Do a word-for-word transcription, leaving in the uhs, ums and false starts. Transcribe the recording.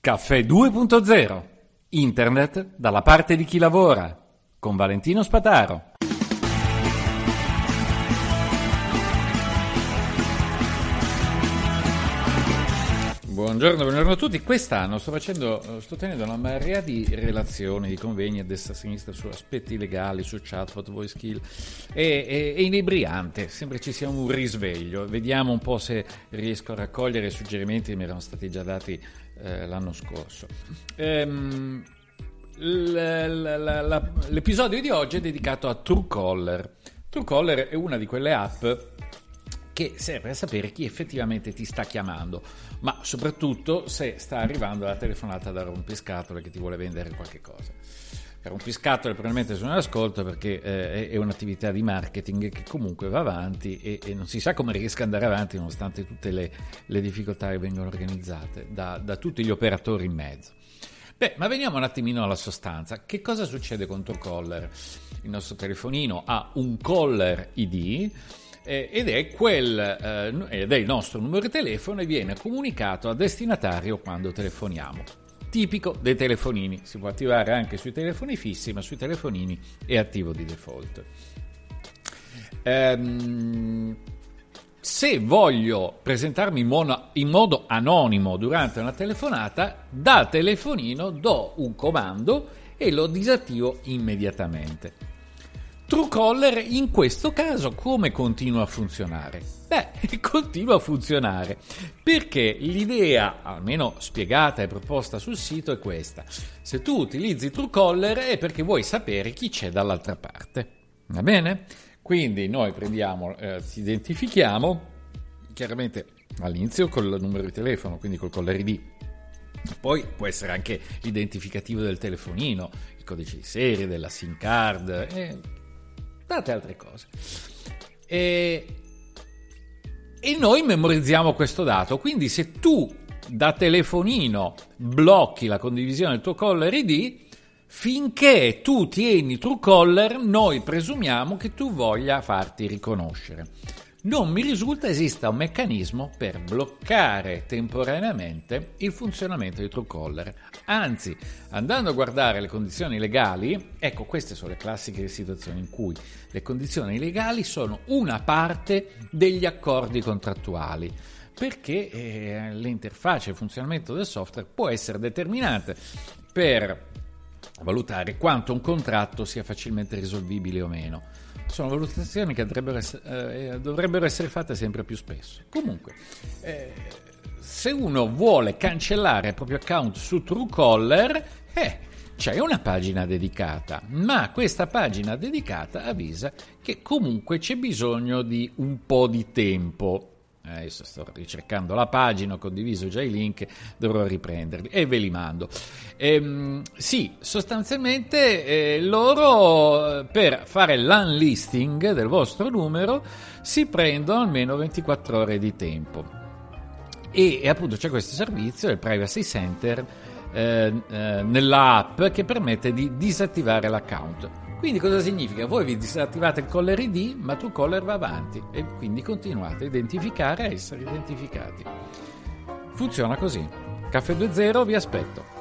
Caffè due punto zero. Internet dalla parte di chi lavora. Con Valentino Spataro. Buongiorno, buongiorno a tutti. Quest'anno sto facendo, sto tenendo una marea di relazioni, di convegni a destra e a sinistra su aspetti legali, su chatbot, voice kill. È, è, è inebriante, sembra ci sia un risveglio. Vediamo un po' se riesco a raccogliere i suggerimenti che mi erano stati già dati eh, l'anno scorso. Ehm, l, l, l, l, l'episodio di oggi è dedicato a Truecaller. Truecaller è una di quelle app che serve a sapere chi effettivamente ti sta chiamando, ma soprattutto se sta arrivando la telefonata da rompiscatole che ti vuole vendere qualche cosa. Per rompiscatole probabilmente sono in ascolto perché eh, è un'attività di marketing che comunque va avanti e, e non si sa come riesca ad andare avanti nonostante tutte le, le difficoltà che vengono organizzate da, da tutti gli operatori in mezzo. Beh, ma veniamo un attimino alla sostanza. Che cosa succede con Truecaller? Il nostro telefonino ha un caller I D ed è quel eh, ed è il nostro numero di telefono e viene comunicato al destinatario quando telefoniamo. Tipico dei telefonini, si può attivare anche sui telefoni fissi, ma sui telefonini è attivo di default. Ehm, se voglio presentarmi in, mono, in modo anonimo durante una telefonata, dal telefonino do un comando e lo disattivo immediatamente. Truecaller in questo caso come continua a funzionare? Beh, continua a funzionare perché l'idea, almeno spiegata e proposta sul sito, è questa. Se tu utilizzi Truecaller è perché vuoi sapere chi c'è dall'altra parte. Va bene? Quindi noi prendiamo, eh, ti identifichiamo, chiaramente all'inizio col numero di telefono, quindi col caller I D. Poi può essere anche l'identificativo del telefonino, il codice di serie, della SIM card e tante altre cose. E, e noi memorizziamo questo dato. Quindi se tu da telefonino blocchi la condivisione del tuo caller I D, finché tu tieni Truecaller, noi presumiamo che tu voglia farti riconoscere. Non mi risulta esista un meccanismo per bloccare temporaneamente il funzionamento di Truecaller. Anzi, andando a guardare le condizioni legali, ecco, queste sono le classiche situazioni in cui le condizioni legali sono una parte degli accordi contrattuali, perché eh, l'interfaccia e il funzionamento del software può essere determinante per valutare quanto un contratto sia facilmente risolvibile o meno. Sono valutazioni che dovrebbero essere, eh, dovrebbero essere fatte sempre più spesso. Comunque, eh, se uno vuole cancellare il proprio account su Truecaller, eh, c'è una pagina dedicata, ma questa pagina dedicata avvisa che comunque c'è bisogno di un po' di tempo. Adesso sto ricercando la pagina, ho condiviso già i link, dovrò riprenderli e ve li mando. Ehm, sì, sostanzialmente eh, loro per fare l'unlisting del vostro numero si prendono almeno ventiquattro ore di tempo e, e appunto c'è questo servizio, il Privacy Center, eh, eh, nella app che permette di disattivare l'account. Quindi cosa significa? Voi vi disattivate il caller I D, ma Truecaller va avanti e quindi continuate a identificare e a essere identificati. Funziona così. Caffè due zero, vi aspetto.